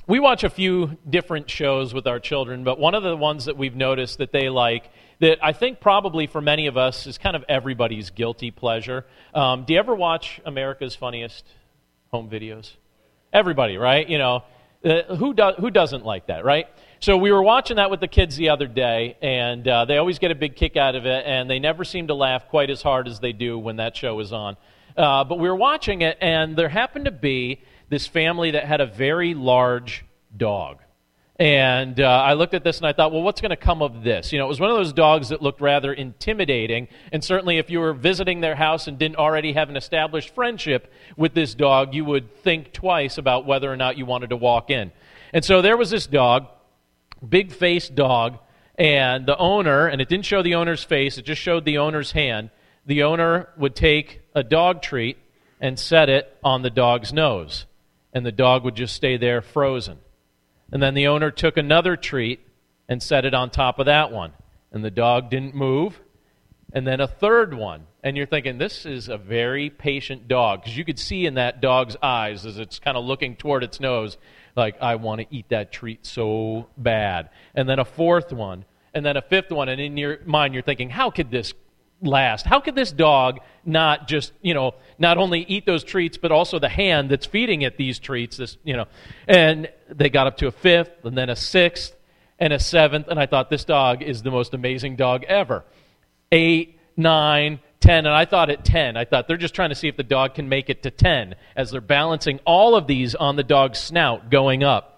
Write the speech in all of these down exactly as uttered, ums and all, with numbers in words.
We watch a few different shows with our children, but one of the ones that we've noticed that they like, that I think probably for many of us is kind of everybody's guilty pleasure. Um, do you ever watch America's Funniest Home Videos? Everybody, right? You know, uh, who do, who doesn't like that, right? So we were watching that with the kids the other day, and uh, they always get a big kick out of it, and they never seem to laugh quite as hard as they do when that show is on. Uh, but we were watching it, and there happened to be this family that had a very large dog. And uh, I looked at this and I thought, well, what's going to come of this? You know, it was one of those dogs that looked rather intimidating, and certainly if you were visiting their house and didn't already have an established friendship with this dog, you would think twice about whether or not you wanted to walk in. And so there was this dog, big-faced dog, and the owner, and it didn't show the owner's face, it just showed the owner's hand. The owner would take a dog treat and set it on the dog's nose, and the dog would just stay there frozen. And then the owner took another treat and set it on top of that one, and the dog didn't move. And then a third one, and you're thinking, this is a very patient dog, because you could see in that dog's eyes as it's kind of looking toward its nose, like, I want to eat that treat so bad. And then a fourth one, and then a fifth one, and in your mind you're thinking, how could this last? How could this dog not just, you know, not only eat those treats, but also the hand that's feeding it these treats, this, you know. And they got up to a fifth, and then a sixth, and a seventh, and I thought, this dog is the most amazing dog ever. Eight, nine, ten, and I thought at ten, I thought they're just trying to see if the dog can make it to ten, as they're balancing all of these on the dog's snout going up.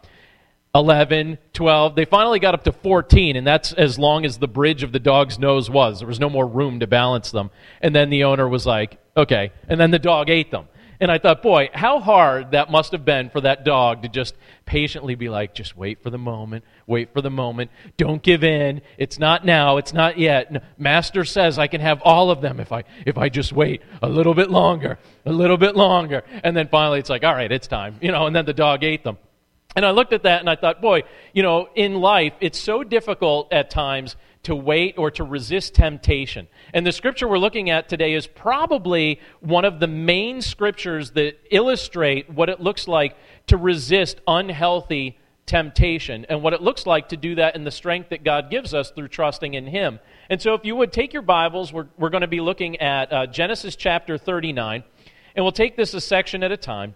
eleven, twelve, they finally got up to fourteen, and that's as long as the bridge of the dog's nose was. There was no more room to balance them. And then the owner was like, okay, and then the dog ate them. And I thought, boy, how hard that must have been for that dog to just patiently be like, just wait for the moment, wait for the moment, don't give in, it's not now, it's not yet. No, Master says I can have all of them if I if I just wait a little bit longer, a little bit longer. And then finally it's like, all right, it's time, you know, and then the dog ate them. And I looked at that and I thought, boy, you know, in life, it's so difficult at times to wait or to resist temptation. And the scripture we're looking at today is probably one of the main scriptures that illustrate what it looks like to resist unhealthy temptation and what it looks like to do that in the strength that God gives us through trusting in Him. And so if you would take your Bibles, we're, we're going to be looking at uh, Genesis chapter thirty-nine, and we'll take this a section at a time.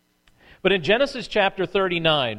But in Genesis chapter thirty-nine,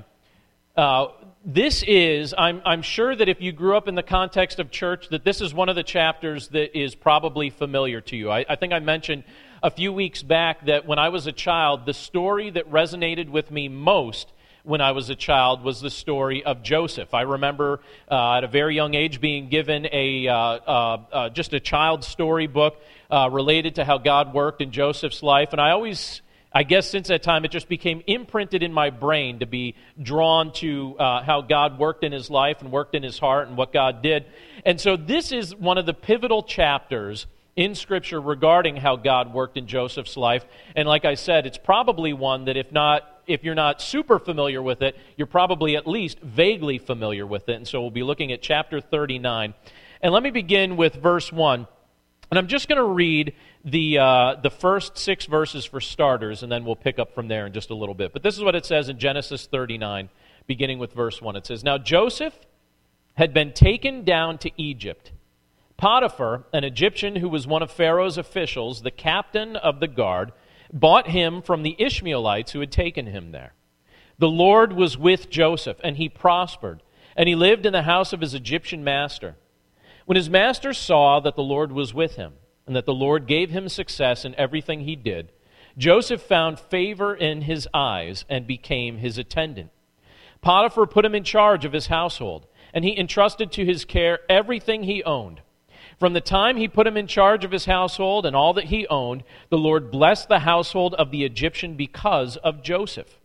uh, this is, I'm, I'm sure that if you grew up in the context of church, that this is one of the chapters that is probably familiar to you. I, I think I mentioned a few weeks back that when I was a child, the story that resonated with me most when I was a child was the story of Joseph. I remember uh, at a very young age being given a uh, uh, uh, just a child's story book uh, related to how God worked in Joseph's life, and I always... I guess since that time, it just became imprinted in my brain to be drawn to uh, how God worked in his life and worked in his heart and what God did. And so this is one of the pivotal chapters in Scripture regarding how God worked in Joseph's life. And like I said, it's probably one that if not, if you're not super familiar with it, you're probably at least vaguely familiar with it. And so we'll be looking at chapter thirty-nine. And let me begin with verse one. And I'm just going to read the uh, the first six verses for starters, and then we'll pick up from there in just a little bit. But this is what it says in Genesis thirty-nine, beginning with verse one. It says, "Now Joseph had been taken down to Egypt. Potiphar, an Egyptian who was one of Pharaoh's officials, the captain of the guard, bought him from the Ishmaelites who had taken him there. The Lord was with Joseph, and he prospered, and he lived in the house of his Egyptian master. When his master saw that the Lord was with him, and that the Lord gave him success in everything he did, Joseph found favor in his eyes and became his attendant. Potiphar put him in charge of his household, and he entrusted to his care everything he owned. From the time he put him in charge of his household and all that he owned, the Lord blessed the household of the Egyptian because of Joseph.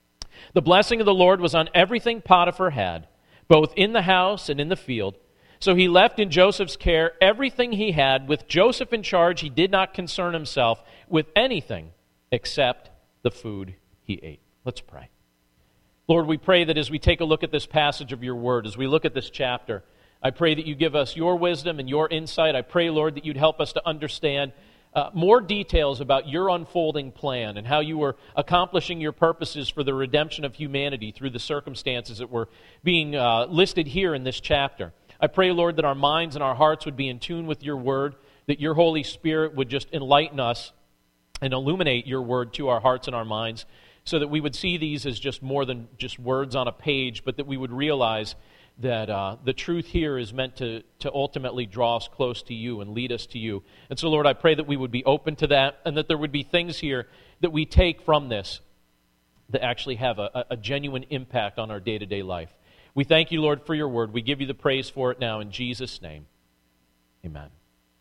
The blessing of the Lord was on everything Potiphar had, both in the house and in the field. So he left in Joseph's care everything he had. With Joseph in charge, he did not concern himself with anything except the food he ate." Let's pray. Lord, we pray that as we take a look at this passage of your word, as we look at this chapter, I pray that you give us your wisdom and your insight. I pray, Lord, that you'd help us to understand uh, more details about your unfolding plan and how you were accomplishing your purposes for the redemption of humanity through the circumstances that were being uh, listed here in this chapter. I pray, Lord, that our minds and our hearts would be in tune with your word, that your Holy Spirit would just enlighten us and illuminate your word to our hearts and our minds, so that we would see these as just more than just words on a page, but that we would realize that uh, the truth here is meant to, to ultimately draw us close to you and lead us to you. And so, Lord, I pray that we would be open to that, and that there would be things here that we take from this that actually have a, a genuine impact on our day-to-day life. We thank you, Lord, for your word. We give you the praise for it now in Jesus' name. Amen.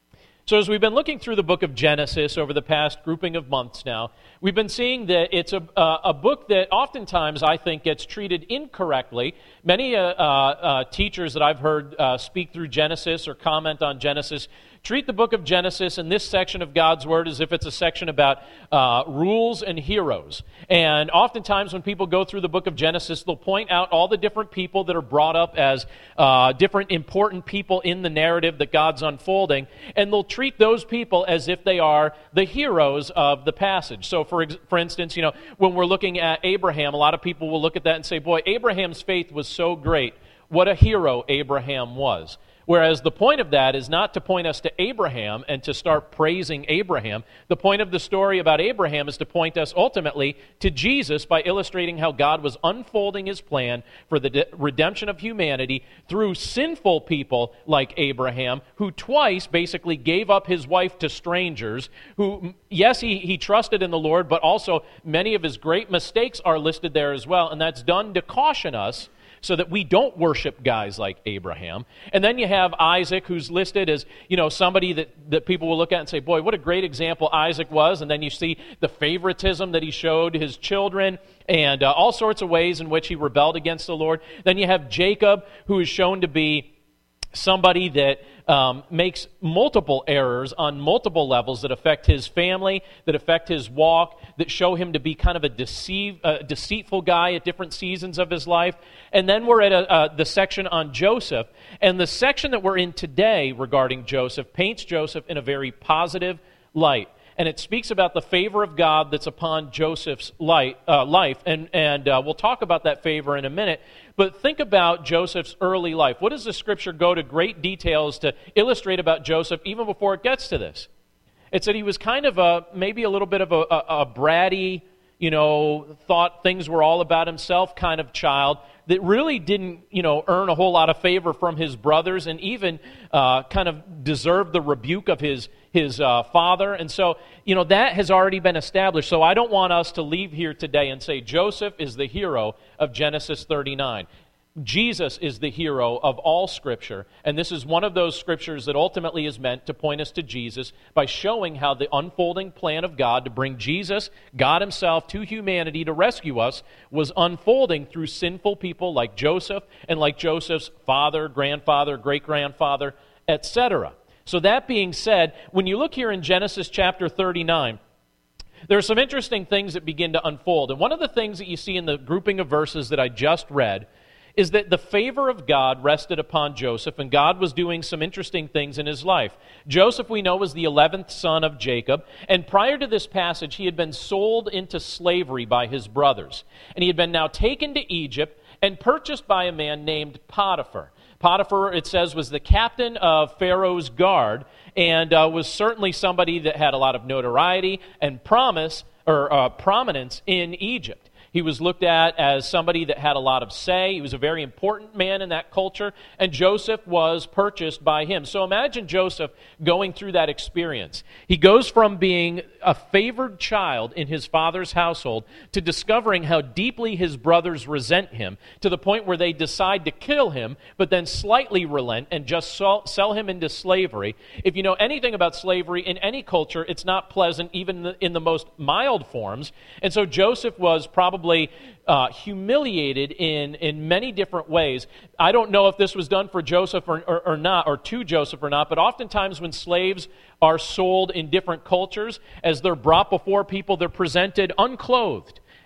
So as we've been looking through the book of Genesis over the past grouping of months now, we've been seeing that it's a, uh, a book that oftentimes I think gets treated incorrectly. Many uh, uh, teachers that I've heard uh, speak through Genesis or comment on Genesis treat the book of Genesis and this section of God's Word as if it's a section about uh, rules and heroes. And oftentimes when people go through the book of Genesis, they'll point out all the different people that are brought up as uh, different important people in the narrative that God's unfolding, and they'll treat those people as if they are the heroes of the passage. So for, ex- for instance, you know, when we're looking at Abraham, a lot of people will look at that and say, boy, Abraham's faith was so great. What a hero Abraham was. Whereas the point of that is not to point us to Abraham and to start praising Abraham. The point of the story about Abraham is to point us ultimately to Jesus by illustrating how God was unfolding his plan for the de- redemption of humanity through sinful people like Abraham, who twice basically gave up his wife to strangers, who, yes, he, he trusted in the Lord, but also many of his great mistakes are listed there as well, and that's done to caution us so that we don't worship guys like Abraham. And then you have Isaac, who's listed as, you know, somebody that, that people will look at and say, boy, what a great example Isaac was. And then you see the favoritism that he showed his children and uh, all sorts of ways in which he rebelled against the Lord. Then you have Jacob, who is shown to be somebody that um, makes multiple errors on multiple levels that affect his family, that affect his walk, that show him to be kind of a deceive, uh, deceitful guy at different seasons of his life. And then we're at a, uh, the section on Joseph. And the section that we're in today regarding Joseph paints Joseph in a very positive light. And it speaks about the favor of God that's upon Joseph's light, uh, life. And, and uh, we'll talk about that favor in a minute. But think about Joseph's early life. What does the Scripture go to great details to illustrate about Joseph even before it gets to this? It said he was kind of a, maybe a little bit of a, a, a bratty, you know, thought things were all about himself kind of child that really didn't, you know, earn a whole lot of favor from his brothers and even uh, kind of deserved the rebuke of his his uh, father. And so, you know, that has already been established. So I don't want us to leave here today and say Joseph is the hero of Genesis thirty-nine. Jesus is the hero of all Scripture, and this is one of those Scriptures that ultimately is meant to point us to Jesus by showing how the unfolding plan of God to bring Jesus, God himself, to humanity to rescue us was unfolding through sinful people like Joseph and like Joseph's father, grandfather, great-grandfather, et cetera. So that being said, when you look here in Genesis chapter thirty-nine, there are some interesting things that begin to unfold. And one of the things that you see in the grouping of verses that I just read is that the favor of God rested upon Joseph, and God was doing some interesting things in his life. Joseph, we know, was the eleventh son of Jacob, and prior to this passage, he had been sold into slavery by his brothers. And he had been now taken to Egypt and purchased by a man named Potiphar. Potiphar, it says, was the captain of Pharaoh's guard, and uh, was certainly somebody that had a lot of notoriety and promise or uh, prominence in Egypt. He was looked at as somebody that had a lot of say. He was a very important man in that culture, and Joseph was purchased by him. So imagine Joseph going through that experience. He goes from being a favored child in his father's household to discovering how deeply his brothers resent him, to the point where they decide to kill him, but then slightly relent and just sell, sell him into slavery. If you know anything about slavery in any culture, it's not pleasant, even in the, in the most mild forms. And so Joseph was probably Uh, humiliated in, in many different ways. I don't know if this was done for Joseph or, or, or not, or to Joseph or not, but oftentimes when slaves are sold in different cultures, as they're brought before people, they're presented unclothed.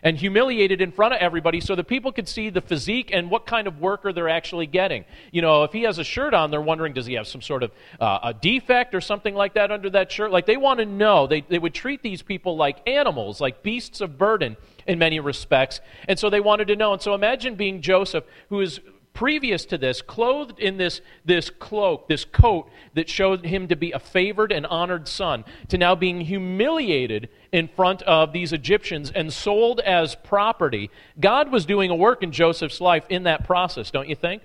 and humiliated in front of everybody so that people could see the physique and what kind of worker they're actually getting. You know, if he has a shirt on, they're wondering, does he have some sort of uh, a defect or something like that under that shirt? Like, they want to know. They, they would treat these people like animals, like beasts of burden in many respects. And so they wanted to know. And so imagine being Joseph, who is previous to this, clothed in this, this cloak, this coat that showed him to be a favored and honored son, to now being humiliated in front of these Egyptians and sold as property. God was doing a work in Joseph's life in that process, don't you think?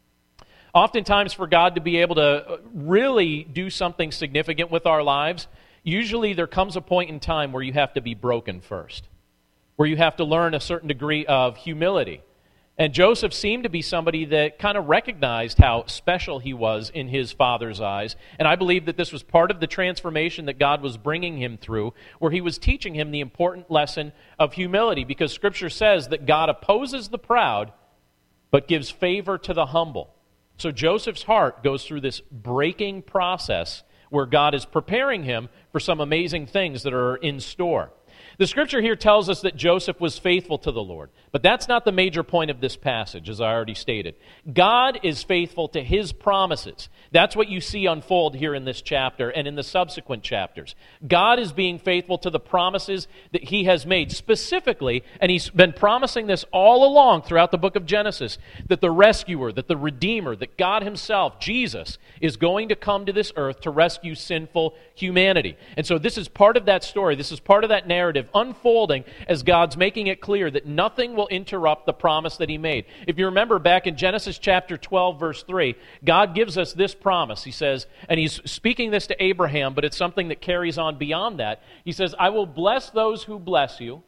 Oftentimes, for God to be able to really do something significant with our lives, usually there comes a point in time where you have to be broken first, where you have to learn a certain degree of humility. And Joseph seemed to be somebody that kind of recognized how special he was in his father's eyes. And I believe that this was part of the transformation that God was bringing him through, where he was teaching him the important lesson of humility, because Scripture says that God opposes the proud, but gives favor to the humble. So Joseph's heart goes through this breaking process where God is preparing him for some amazing things that are in store. The Scripture here tells us that Joseph was faithful to the Lord, but that's not the major point of this passage, as I already stated. God is faithful to His promises. That's what you see unfold here in this chapter and in the subsequent chapters. God is being faithful to the promises that He has made specifically, and He's been promising this all along throughout the book of Genesis, that the rescuer, that the Redeemer, that God Himself, Jesus, is going to come to this earth to rescue sinful humanity. And so this is part of that story. This is part of that narrative unfolding as God's making it clear that nothing will interrupt the promise that He made. If you remember back in Genesis chapter twelve, verse three, God gives us this promise. He says, and He's speaking this to Abraham, but it's something that carries on beyond that. He says, I will bless those who bless you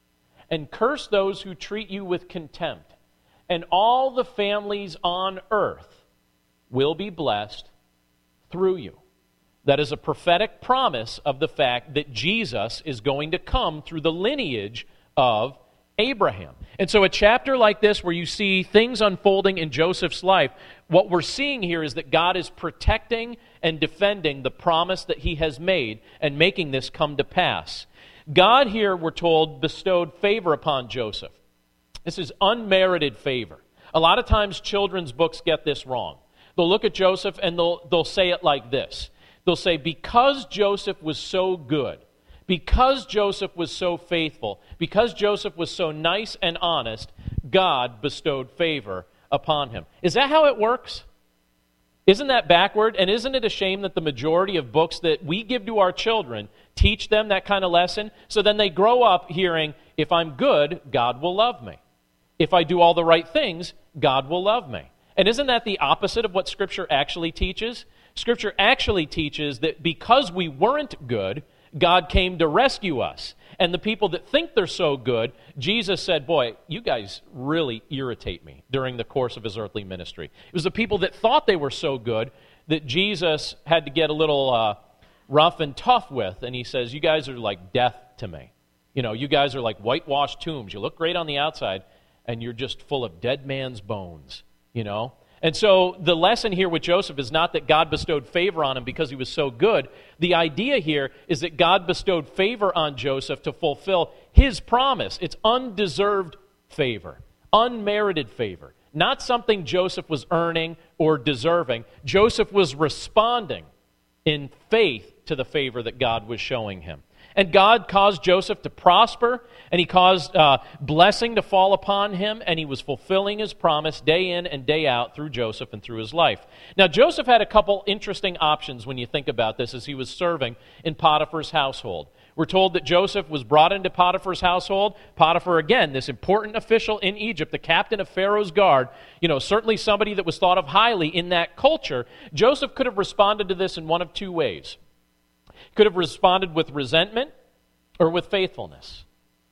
and curse those who treat you with contempt. And all the families on earth will be blessed through you. That is a prophetic promise of the fact that Jesus is going to come through the lineage of Abraham. And so a chapter like this, where you see things unfolding in Joseph's life, what we're seeing here is that God is protecting and defending the promise that He has made and making this come to pass. God here, we're told, bestowed favor upon Joseph. This is unmerited favor. A lot of times children's books get this wrong. They'll look at Joseph and they'll, they'll say it like this. They'll say, because Joseph was so good, because Joseph was so faithful, because Joseph was so nice and honest, God bestowed favor upon him. Is that how it works? Isn't that backward? And isn't it a shame that the majority of books that we give to our children teach them that kind of lesson? So then they grow up hearing, if I'm good, God will love me. If I do all the right things, God will love me. And isn't that the opposite of what Scripture actually teaches? Scripture actually teaches that because we weren't good, God came to rescue us. And the people that think they're so good, Jesus said, boy, you guys really irritate me during the course of His earthly ministry. It was the people that thought they were so good that Jesus had to get a little uh, rough and tough with. And He says, you guys are like death to me. You know, you guys are like whitewashed tombs. You look great on the outside, and you're just full of dead man's bones, you know. And so the lesson here with Joseph is not that God bestowed favor on him because he was so good. The idea here is that God bestowed favor on Joseph to fulfill His promise. It's undeserved favor, unmerited favor, not something Joseph was earning or deserving. Joseph was responding in faith to the favor that God was showing him. And God caused Joseph to prosper, and He caused uh, blessing to fall upon him, and He was fulfilling His promise day in and day out through Joseph and through his life. Now, Joseph had a couple interesting options when you think about this as he was serving in Potiphar's household. We're told that Joseph was brought into Potiphar's household. Potiphar, again, this important official in Egypt, the captain of Pharaoh's guard, you know, certainly somebody that was thought of highly in that culture. Joseph could have responded to this in one of two ways. Could have responded with resentment or with faithfulness.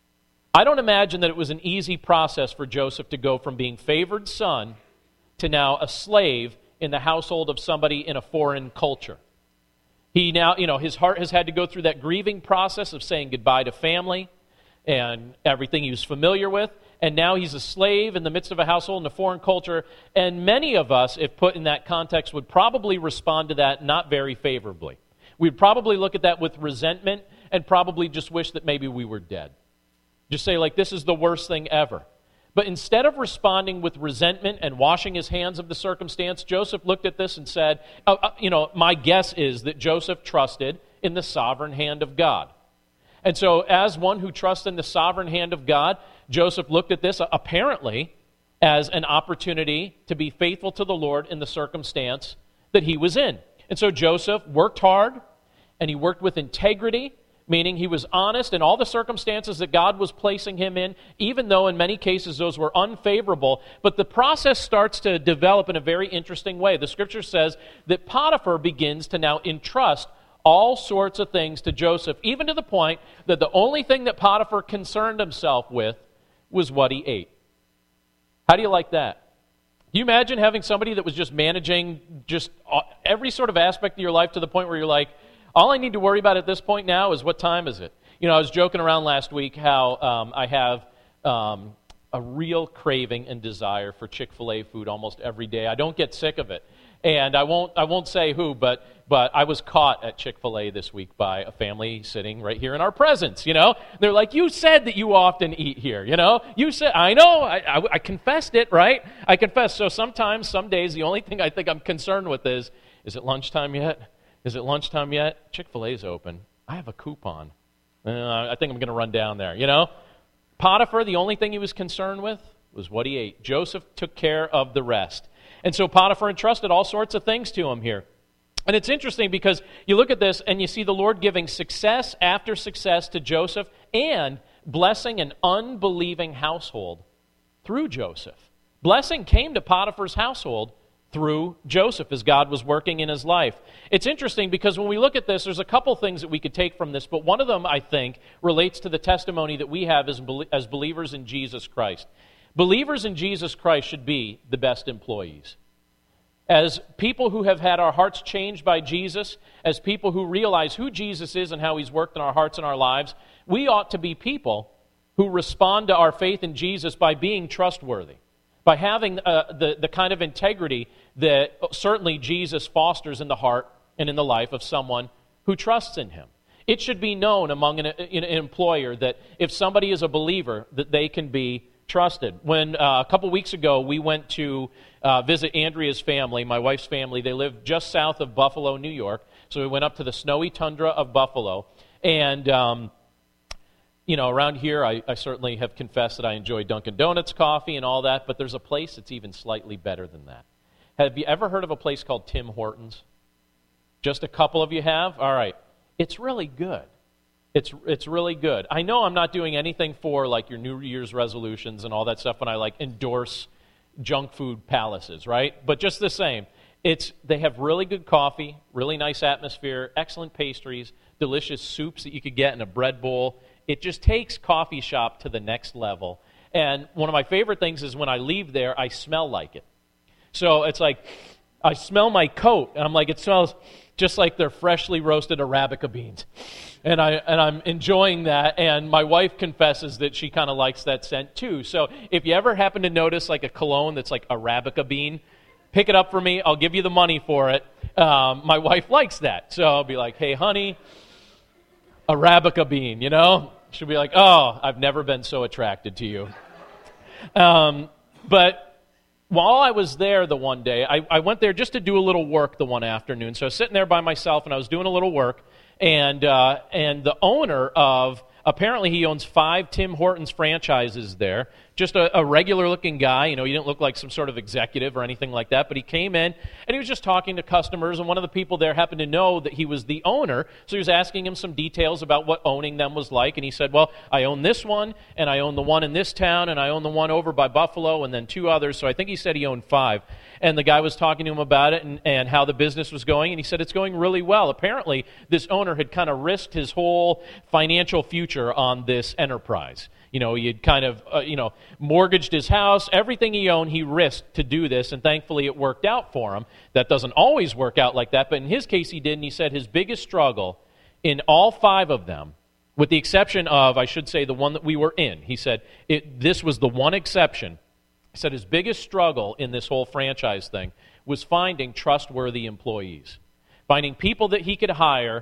I don't imagine that it was an easy process for Joseph to go from being favored son to now a slave in the household of somebody in a foreign culture. He now, you know, his heart has had to go through that grieving process of saying goodbye to family and everything he was familiar with, and now he's a slave in the midst of a household in a foreign culture, and many of us, if put in that context, would probably respond to that not very favorably. We'd probably look at that with resentment and probably just wish that maybe we were dead. Just say, like, this is the worst thing ever. But instead of responding with resentment and washing his hands of the circumstance, Joseph looked at this and said, uh, uh, you know, my guess is that Joseph trusted in the sovereign hand of God. And so as one who trusts in the sovereign hand of God, Joseph looked at this uh, apparently as an opportunity to be faithful to the Lord in the circumstance that he was in. And so Joseph worked hard, and he worked with integrity, meaning he was honest in all the circumstances that God was placing him in, even though in many cases those were unfavorable. But the process starts to develop in a very interesting way. The scripture says that Potiphar begins to now entrust all sorts of things to Joseph, even to the point that the only thing that Potiphar concerned himself with was what he ate. How do you like that? Can you imagine having somebody that was just managing just every sort of aspect of your life to the point where you're like, all I need to worry about at this point now is what time is it? You know, I was joking around last week how um, I have um, a real craving and desire for Chick-fil-A food almost every day. I don't get sick of it. And I won't I won't say who, but but I was caught at Chick-fil-A this week by a family sitting right here in our presence, you know? They're like, you said that you often eat here, you know? You said, I know, I, I, I confessed it, right? I confess. So sometimes, some days, the only thing I think I'm concerned with is, is it lunchtime yet? Is it lunchtime yet? Chick-fil-A's open. I have a coupon. Uh, I think I'm going to run down there, you know? Potiphar, the only thing he was concerned with was what he ate. Joseph took care of the rest. And so Potiphar entrusted all sorts of things to him here. And it's interesting because you look at this and you see the Lord giving success after success to Joseph and blessing an unbelieving household through Joseph. Blessing came to Potiphar's household through Joseph as God was working in his life. It's interesting because when we look at this, there's a couple things that we could take from this, but one of them, I think, relates to the testimony that we have as, as believers in Jesus Christ. Believers in Jesus Christ should be the best employees. As people who have had our hearts changed by Jesus, as people who realize who Jesus is and how he's worked in our hearts and our lives, we ought to be people who respond to our faith in Jesus by being trustworthy, by having uh, the, the kind of integrity that certainly Jesus fosters in the heart and in the life of someone who trusts in him. It should be known among an, an employer that if somebody is a believer, that they can be trusted. When uh, a couple weeks ago we went to uh, visit Andrea's family, my wife's family, they live just south of Buffalo, New York. So we went up to the snowy tundra of Buffalo. And, um, you know, around here I, I certainly have confessed that I enjoy Dunkin' Donuts coffee and all that, but there's a place that's even slightly better than that. Have you ever heard of a place called Tim Hortons? Just a couple of you have? All right. It's really good. It's it's really good. I know I'm not doing anything for like your New Year's resolutions and all that stuff when I like endorse junk food palaces, right? But just the same, it's they have really good coffee, really nice atmosphere, excellent pastries, delicious soups that you could get in a bread bowl. It just takes coffee shop to the next level. And one of my favorite things is when I leave there, I smell like it. So it's like I smell my coat, and I'm like, it smells just like they're freshly roasted Arabica beans. And, I, and I'm enjoying that, and my wife confesses that she kind of likes that scent too. So if you ever happen to notice like a cologne that's like Arabica bean, pick it up for me. I'll give you the money for it. Um, my wife likes that. So I'll be like, hey, honey, Arabica bean, you know? She'll be like, oh, I've never been so attracted to you. Um, but while I was there the one day, I, I went there just to do a little work the one afternoon. So I was sitting there by myself, and I was doing a little work. And uh, and the owner of, apparently he owns five Tim Hortons franchises there, just a, a regular-looking guy. You know, he didn't look like some sort of executive or anything like that, but he came in, and he was just talking to customers, and one of the people there happened to know that he was the owner, so he was asking him some details about what owning them was like, and he said, well, I own this one, and I own the one in this town, and I own the one over by Buffalo, and then two others, so I think he said he owned five. And the guy was talking to him about it and, and how the business was going, and he said it's going really well. Apparently, this owner had kind of risked his whole financial future on this enterprise. You know, he had kind of, uh, you know, mortgaged his house, everything he owned, he risked to do this, and thankfully it worked out for him. That doesn't always work out like that, but in his case he did, and he said his biggest struggle in all five of them, with the exception of, I should say, the one that we were in, he said it, this was the one exception. He said his biggest struggle in this whole franchise thing was finding trustworthy employees, finding people that he could hire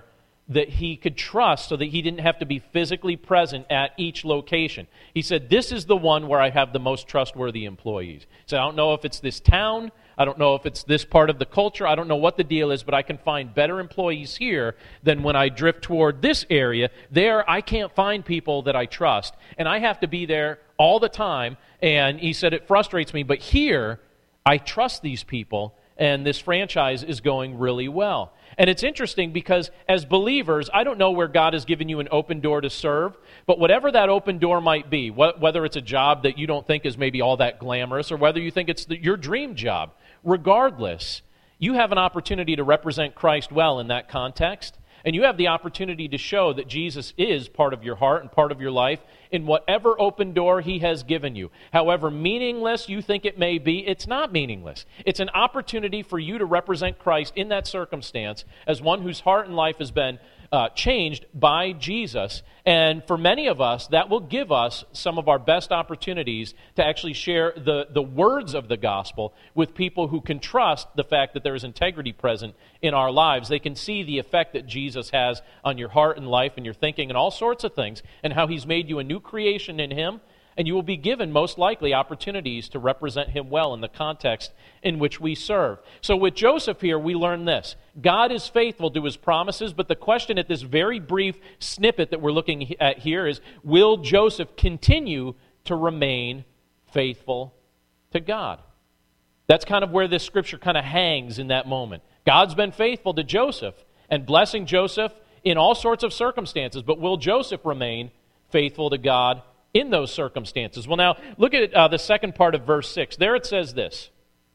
that he could trust so that he didn't have to be physically present at each location. He said, this is the one where I have the most trustworthy employees. He said, I don't know if it's this town, I don't know if it's this part of the culture, I don't know what the deal is, but I can find better employees here than when I drift toward this area. There, I can't find people that I trust, and I have to be there all the time. And he said, it frustrates me, but here, I trust these people, and this franchise is going really well. And it's interesting because as believers, I don't know where God has given you an open door to serve, but whatever that open door might be, wh- whether it's a job that you don't think is maybe all that glamorous, or whether you think it's the, your dream job, regardless, you have an opportunity to represent Christ well in that context. And you have the opportunity to show that Jesus is part of your heart and part of your life in whatever open door he has given you. However meaningless you think it may be, it's not meaningless. It's an opportunity for you to represent Christ in that circumstance as one whose heart and life has been uh, changed by Jesus. And for many of us, that will give us some of our best opportunities to actually share the, the words of the gospel with people who can trust the fact that there is integrity present in our lives. They can see the effect that Jesus has on your heart and life and your thinking and all sorts of things, and how he's made you a new creation in him, and you will be given most likely opportunities to represent him well in the context in which we serve. So with Joseph here, we learn this. God is faithful to his promises, but the question at this very brief snippet that we're looking at here is, will Joseph continue to remain faithful to God? That's kind of where this scripture kind of hangs in that moment. God's been faithful to Joseph and blessing Joseph in all sorts of circumstances, but will Joseph remain faithful to God in those circumstances? Well, now, look at uh, the second part of verse six. There it says this.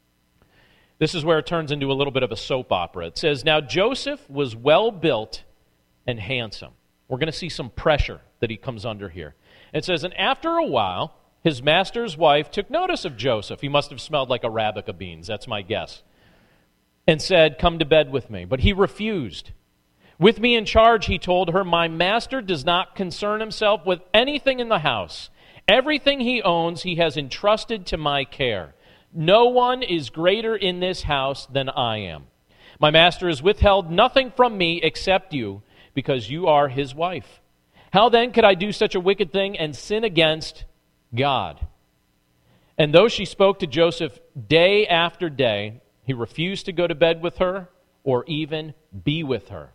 This is where it turns into a little bit of a soap opera. It says, now Joseph was well built and handsome. We're going to see some pressure that he comes under here. It says, and after a while, his master's wife took notice of Joseph. He must have smelled like Arabica beans, that's my guess. And said, come to bed with me. But he refused. With me in charge, he told her, my master does not concern himself with anything in the house. Everything he owns he has entrusted to my care. No one is greater in this house than I am. My master has withheld nothing from me except you, because you are his wife. How then could I do such a wicked thing and sin against God? And though she spoke to Joseph day after day, he refused to go to bed with her or even be with her.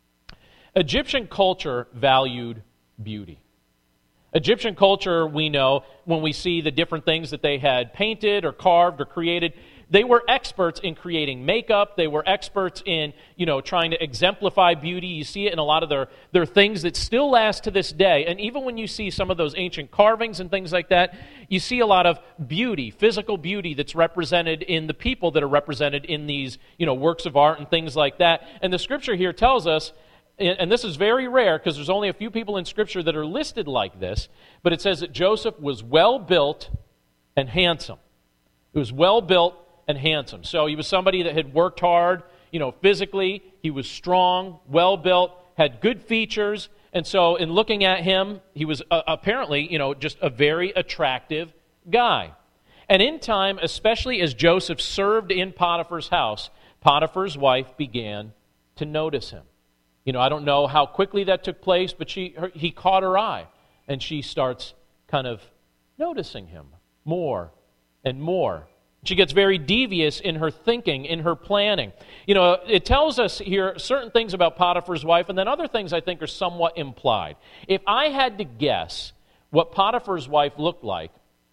Egyptian culture valued beauty. Egyptian culture, we know, when we see the different things that they had painted or carved or created, they were experts in creating makeup. They were experts in, you know, trying to exemplify beauty. You see it in a lot of their, their things that still last to this day. And even when you see some of those ancient carvings and things like that, you see a lot of beauty, physical beauty that's represented in the people that are represented in these, you know, works of art and things like that. And the scripture here tells us, and this is very rare because there's only a few people in Scripture that are listed like this, but it says that Joseph was well-built and handsome. He was well-built and handsome. So he was somebody that had worked hard, you know, physically. He was strong, well-built, had good features. And so in looking at him, he was uh, apparently, you know, just a very attractive guy. And in time, especially as Joseph served in Potiphar's house, Potiphar's wife began to notice him. You know, I don't know how quickly that took place, but she, her, he caught her eye, and she starts kind of noticing him more and more. She gets very devious in her thinking, in her planning. You know, it tells us here certain things about Potiphar's wife, and then other things I think are somewhat implied. If I had to guess what Potiphar's wife looked like,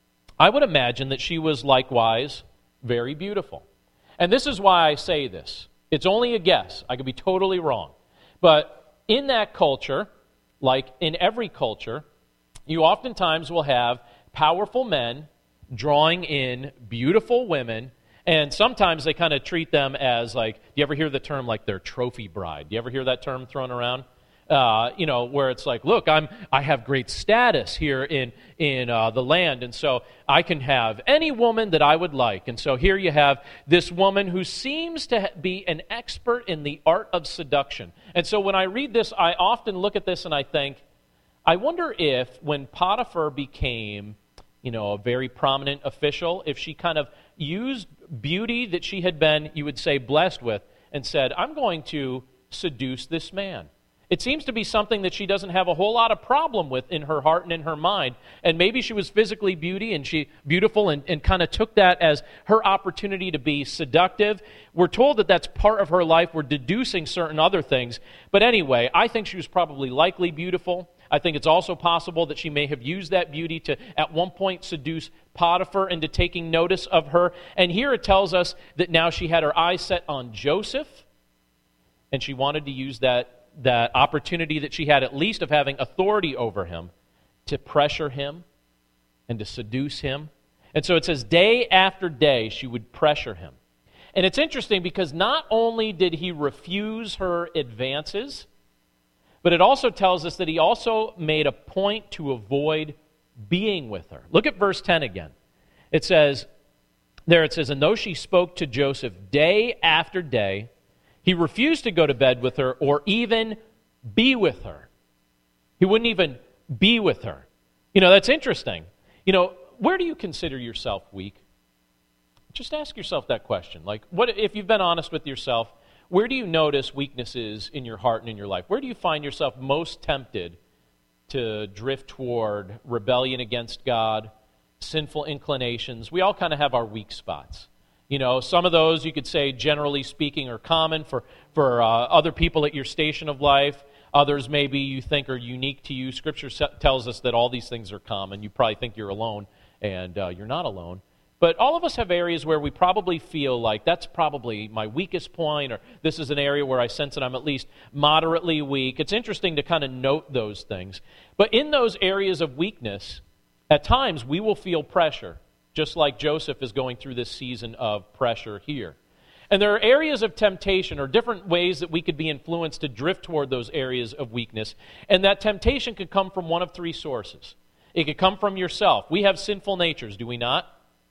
I would imagine that she was likewise very beautiful. And this is why I say this. It's only a guess. I could be totally wrong. But in that culture, like in every culture, you oftentimes will have powerful men drawing in beautiful women, and sometimes they kind of treat them as like, do you ever hear the term like their trophy bride? Do you ever hear that term thrown around? Uh, you know, where it's like, look, I'm I have great status here in in uh, the land, and so I can have any woman that I would like. And so here you have this woman who seems to be an expert in the art of seduction. And so when I read this, I often look at this and I think, I wonder if when Potiphar became, you know, a very prominent official, if she kind of used beauty that she had been, you would say, blessed with, and said, I'm going to seduce this man. It seems to be something that she doesn't have a whole lot of problem with in her heart and in her mind. And maybe she was physically beauty and she beautiful and, and kind of took that as her opportunity to be seductive. We're told that that's part of her life. We're deducing certain other things. But anyway, I think she was probably likely beautiful. I think it's also possible that she may have used that beauty to, at one point, seduce Potiphar into taking notice of her. And here it tells us that now she had her eyes set on Joseph, and she wanted to use that that opportunity that she had, at least of having authority over him, to pressure him and to seduce him. And so it says day after day she would pressure him. And it's interesting because not only did he refuse her advances, but it also tells us that he also made a point to avoid being with her. Look at verse ten again. It says, there it says, and though she spoke to Joseph day after day, he refused to go to bed with her or even be with her. He wouldn't even be with her. You know, that's interesting. You know, where do you consider yourself weak? Just ask yourself that question. Like, what if you've been honest with yourself, where do you notice weaknesses in your heart and in your life? Where do you find yourself most tempted to drift toward rebellion against God, sinful inclinations? We all kind of have our weak spots. You know, some of those, you could say, generally speaking, are common for, for uh, other people at your station of life. Others maybe you think are unique to you. Scripture tells us that all these things are common. You probably think you're alone, and uh, you're not alone. But all of us have areas where we probably feel like that's probably my weakest point, or this is an area where I sense that I'm at least moderately weak. It's interesting to kind of note those things. But in those areas of weakness, at times we will feel pressure, just like Joseph is going through this season of pressure here. And there are areas of temptation or different ways that we could be influenced to drift toward those areas of weakness. And that temptation could come from one of three sources. It could come from yourself. We have sinful natures, do we not?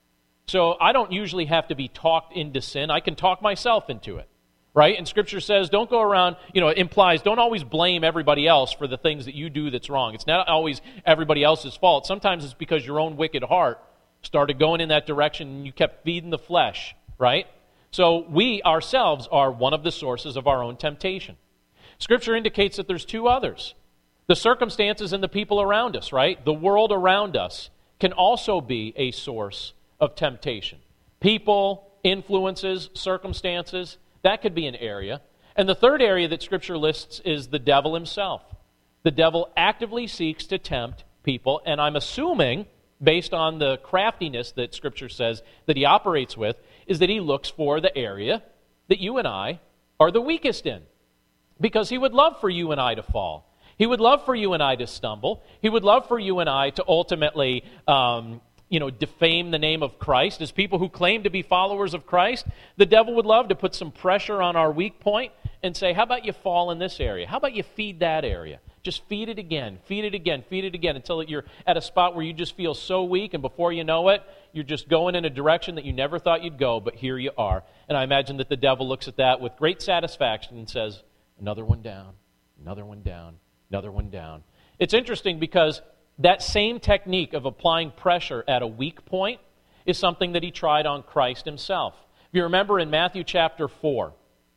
So I don't usually have to be talked into sin. I can talk myself into it, right? And Scripture says don't go around, you know, it implies don't always blame everybody else for the things that you do that's wrong. It's not always everybody else's fault. Sometimes it's because your own wicked heart started going in that direction and you kept feeding the flesh, right? So we ourselves are one of the sources of our own temptation. Scripture indicates that there's two others. The circumstances and the people around us, right? The world around us can also be a source of temptation. People, influences, circumstances, that could be an area. And the third area that Scripture lists is the devil himself. The devil actively seeks to tempt people, and I'm assuming, based on the craftiness that Scripture says that he operates with, is that he looks for the area that you and I are the weakest in. Because he would love for you and I to fall. He would love for you and I to stumble. He would love for you and I to ultimately, um, you know, defame the name of Christ. As people who claim to be followers of Christ, the devil would love to put some pressure on our weak point and say, how about you fall in this area? How about you feed that area? Just feed it again, feed it again, feed it again until you're at a spot where you just feel so weak, and before you know it, you're just going in a direction that you never thought you'd go, but here you are. And I imagine that the devil looks at that with great satisfaction and says, another one down, another one down, another one down. It's interesting because that same technique of applying pressure at a weak point is something that he tried on Christ himself. If you remember in Matthew chapter four,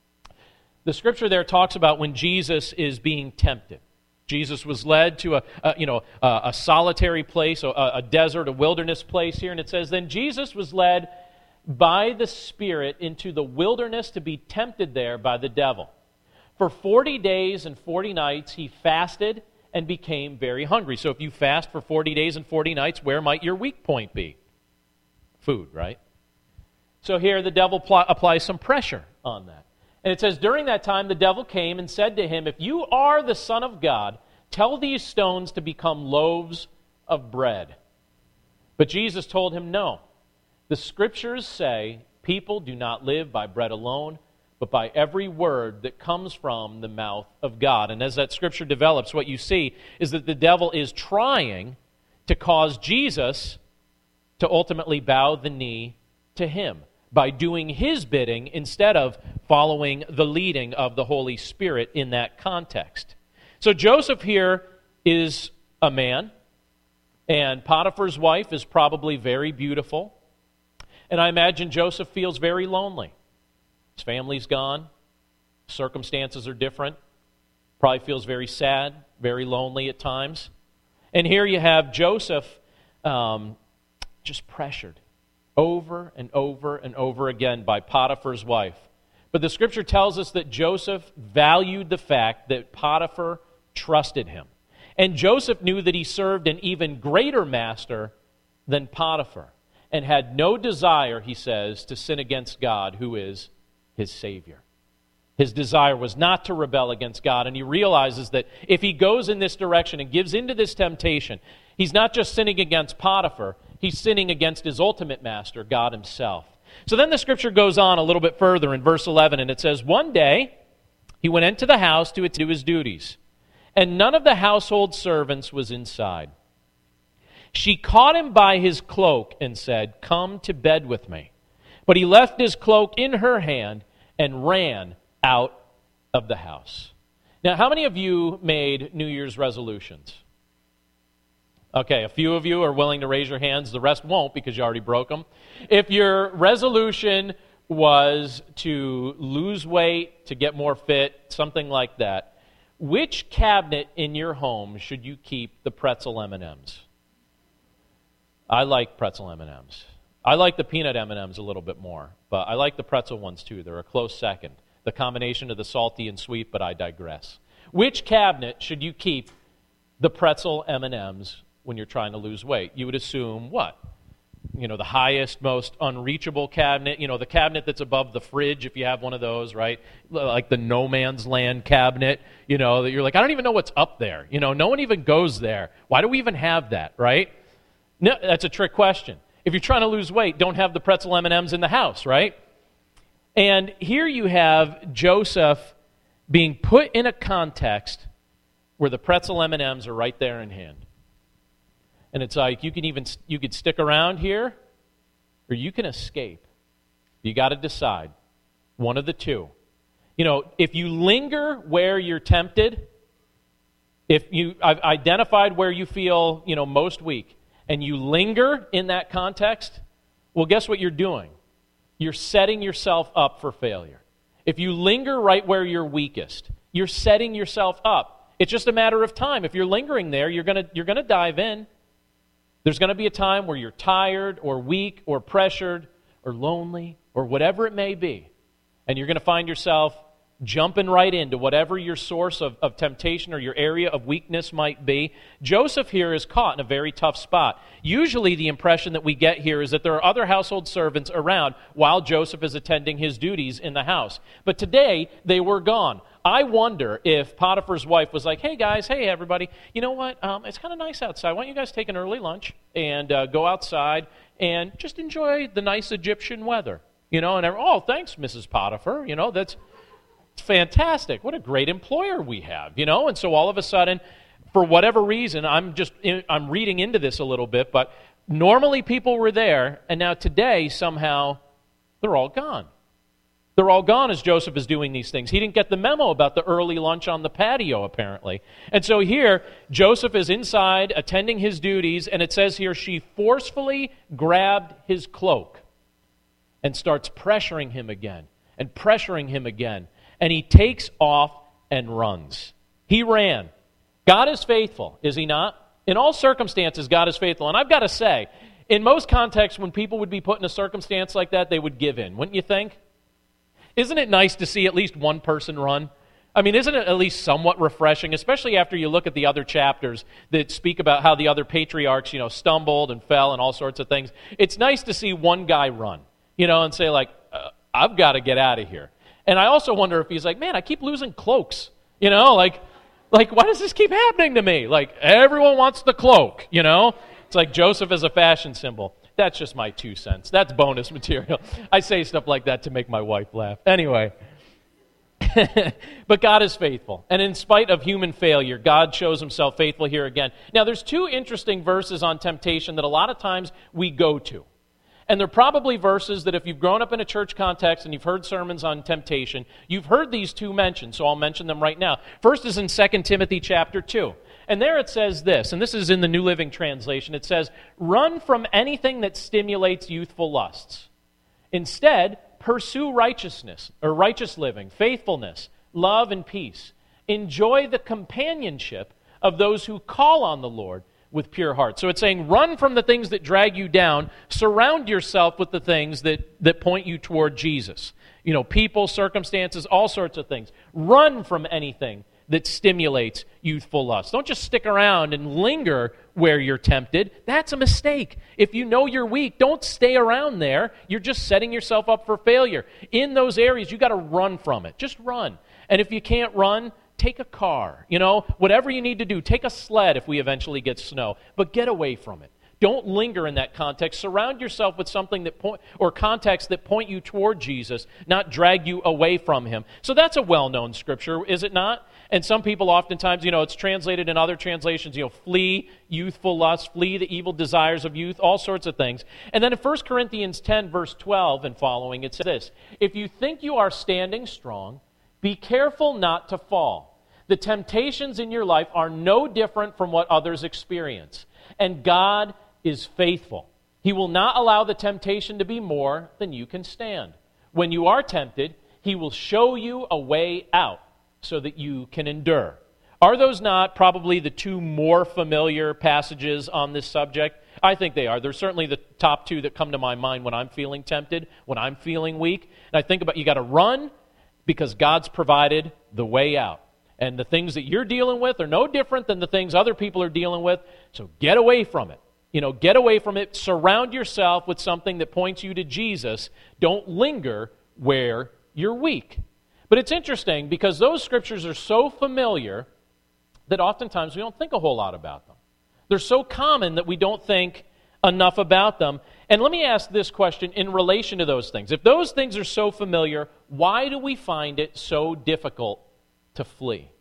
the Scripture there talks about when Jesus is being tempted. Jesus was led to a, a you know a, a solitary place, a, a desert, a wilderness place here, and it says, then Jesus was led by the Spirit into the wilderness to be tempted there by the devil. For forty days and forty nights he fasted and became very hungry. So if you fast for forty days and forty nights, where might your weak point be? Food, right? So here the devil pl- applies some pressure on that. And it says, during that time the devil came and said to him, if you are the Son of God, tell these stones to become loaves of bread. But Jesus told him, no. The Scriptures say people do not live by bread alone, but by every word that comes from the mouth of God. And as that Scripture develops, what you see is that the devil is trying to cause Jesus to ultimately bow the knee to him by doing his bidding instead of following the leading of the Holy Spirit in that context. So Joseph here is a man, and Potiphar's wife is probably very beautiful. And I imagine Joseph feels very lonely. His family's gone. Circumstances are different. Probably feels very sad, very lonely at times. And here you have Joseph um, just pressured over and over and over again by Potiphar's wife. But the Scripture tells us that Joseph valued the fact that Potiphar trusted him. And Joseph knew that he served an even greater master than Potiphar, and had no desire, he says, to sin against God, who is his Savior. His desire was not to rebel against God, and he realizes that if he goes in this direction and gives into this temptation, he's not just sinning against Potiphar, he's sinning against his ultimate master, God himself. So then the Scripture goes on a little bit further in verse eleven, and it says, "One day he went into the house to do his duties, and none of the household servants was inside. She caught him by his cloak and said, 'Come to bed with me.' But he left his cloak in her hand and ran out of the house." Now, how many of you made New Year's resolutions? Okay, a few of you are willing to raise your hands. The rest won't because you already broke them. If your resolution was to lose weight, to get more fit, something like that, which cabinet in your home should you keep the pretzel M and M's? I like pretzel M and M's. I like the peanut M and M's a little bit more, but I like the pretzel ones too. They're a close second. The combination of the salty and sweet, but I digress. Which cabinet should you keep the pretzel M and M's when you're trying to lose weight? You would assume what? You know, the highest, most unreachable cabinet, you know, the cabinet that's above the fridge if you have one of those, right? Like the no man's land cabinet, you know, that you're like, I don't even know what's up there. You know, no one even goes there. Why do we even have that, right? No, that's a trick question. If you're trying to lose weight, don't have the pretzel M and M's in the house, right? And here you have Joseph being put in a context where the pretzel M and M's are right there in hand. And it's like you can even you could stick around here or you can escape. You got to decide. One of the two. You know, if you linger where you're tempted, if you I've identified where you feel, you know, most weak, and you linger in that context, well, guess what you're doing? You're setting yourself up for failure. If you linger right where you're weakest, you're setting yourself up. It's just a matter of time. If you're lingering there, you're gonna you're gonna dive in. There's going to be a time where you're tired or weak or pressured or lonely or whatever it may be. And you're going to find yourself jumping right into whatever your source of, of temptation or your area of weakness might be. Joseph here is caught in a very tough spot. Usually the impression that we get here is that there are other household servants around while Joseph is attending his duties in the house. But today, they were gone. I wonder if Potiphar's wife was like, hey guys, hey everybody, you know what, um, it's kind of nice outside. Why don't you guys take an early lunch and uh, go outside and just enjoy the nice Egyptian weather? You know, and oh, thanks, Missus Potiphar. You know, that's fantastic. What a great employer we have, you know? And so all of a sudden, for whatever reason, I'm just, I'm reading into this a little bit, but normally people were there, and now today, somehow, they're all gone. They're all gone as Joseph is doing these things. He didn't get the memo about the early lunch on the patio, apparently. And so here, Joseph is inside attending his duties, and it says here, she forcefully grabbed his cloak and starts pressuring him again, and pressuring him again. And he takes off and runs. He ran. God is faithful, is he not? In all circumstances, God is faithful. And I've got to say, in most contexts, when people would be put in a circumstance like that, they would give in, wouldn't you think? Isn't it nice to see at least one person run? I mean, isn't it at least somewhat refreshing, especially after you look at the other chapters that speak about how the other patriarchs, you know, stumbled and fell and all sorts of things. It's nice to see one guy run, you know, and say like, uh, I've got to get out of here. And I also wonder if he's like, man, I keep losing cloaks, you know, like, like why does this keep happening to me? Like, everyone wants the cloak, you know? It's like Joseph as a fashion symbol. That's just my two cents. That's bonus material. I say stuff like that to make my wife laugh. Anyway. But God is faithful. And in spite of human failure, God shows himself faithful here again. Now, there's two interesting verses on temptation that a lot of times we go to. And they're probably verses that if you've grown up in a church context and you've heard sermons on temptation, you've heard these two mentioned, so I'll mention them right now. First is in Second Timothy chapter two. And there it says this, and this is in the New Living Translation. It says, run from anything that stimulates youthful lusts. Instead, pursue righteousness, or righteous living, faithfulness, love, and peace. enjoy the companionship of those who call on the Lord with pure heart. So it's saying run from the things that drag you down, surround yourself with the things that, that point you toward Jesus. You know, people, circumstances, all sorts of things. Run from anything that stimulates youthful lust. Don't just stick around and linger where you're tempted. That's a mistake. If you know you're weak, don't stay around there. You're just setting yourself up for failure. In those areas, you got to run from it. Just run. And if you can't run, take a car. You know, whatever you need to do. Take a sled if we eventually get snow. But get away from it. Don't linger in that context. Surround yourself with something that point or context that point you toward Jesus, not drag you away from him. So that's a well-known scripture, is it not? And some people oftentimes, you know, it's translated in other translations, you know, flee youthful lust, flee the evil desires of youth, all sorts of things. And then in First Corinthians ten, verse twelve and following, it says this, if you think you are standing strong, be careful not to fall. The temptations in your life are no different from what others experience. And God is faithful. He will not allow the temptation to be more than you can stand. When you are tempted, he will show you a way out so that you can endure. Are those not probably the two more familiar passages on this subject? I think they are. They're certainly the top two that come to my mind when I'm feeling tempted, when I'm feeling weak. And I think about you got to run because God's provided the way out. And the things that you're dealing with are no different than the things other people are dealing with. So get away from it. You know, get away from it. Surround yourself with something that points you to Jesus. Don't linger where you're weak. But it's interesting because those scriptures are so familiar that oftentimes we don't think a whole lot about them. They're so common that we don't think enough about them. And let me ask this question in relation to those things. If those things are so familiar, why do we find it so difficult to flee?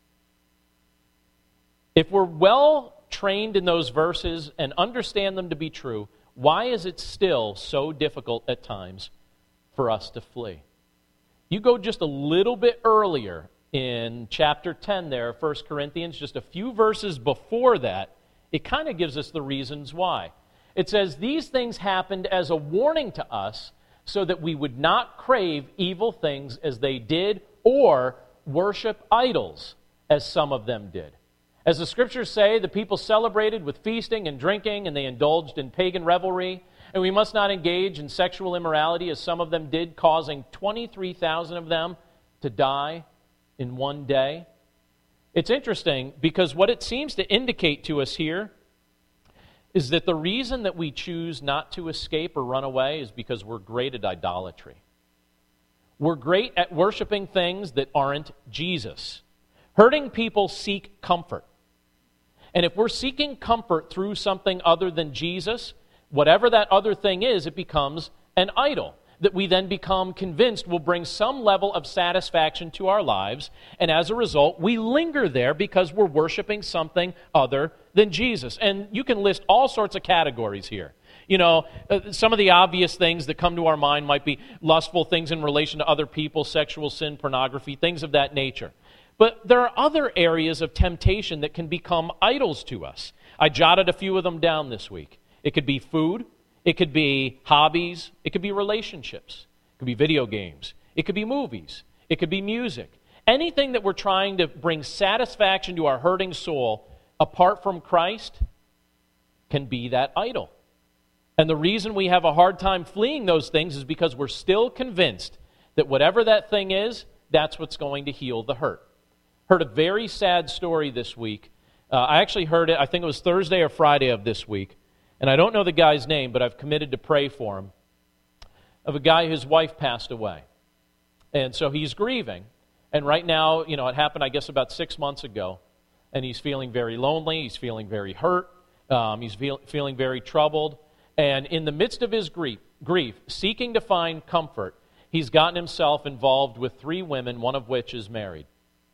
If we're well trained in those verses and understand them to be true, why is it still so difficult at times for us to flee? You go just a little bit earlier in chapter ten there, First Corinthians, just a few verses before that, it kind of gives us the reasons why. It says, these things happened as a warning to us so that we would not crave evil things as they did or worship idols as some of them did. As the scriptures say, the people celebrated with feasting and drinking, and they indulged in pagan revelry. And we must not engage in sexual immorality, as some of them did, causing twenty-three thousand of them to die in one day. It's interesting because what it seems to indicate to us here is that the reason that we choose not to escape or run away is because we're great at idolatry. We're great at worshiping things that aren't Jesus. Hurting people seek comfort. And if we're seeking comfort through something other than Jesus, whatever that other thing is, it becomes an idol that we then become convinced will bring some level of satisfaction to our lives. And as a result, we linger there because we're worshiping something other than Jesus. And you can list all sorts of categories here. You know, uh, some of the obvious things that come to our mind might be lustful things in relation to other people, sexual sin, pornography, things of that nature. But there are other areas of temptation that can become idols to us. I jotted a few of them down this week. It could be food. It could be hobbies. It could be relationships. It could be video games. It could be movies. It could be music. Anything that we're trying to bring satisfaction to our hurting soul apart from Christ can be that idol. And the reason we have a hard time fleeing those things is because we're still convinced that whatever that thing is, that's what's going to heal the hurt. Heard a very sad story this week. Uh, I actually heard it, I think it was Thursday or Friday of this week. And I don't know the guy's name, but I've committed to pray for him. Of a guy whose wife passed away. And so he's grieving. And right now, you know, it happened, I guess, about six months ago. And he's feeling very lonely. He's feeling very hurt. Um, he's feel, feeling very troubled. And in the midst of his grief, grief, seeking to find comfort, he's gotten himself involved with three women, one of which is married.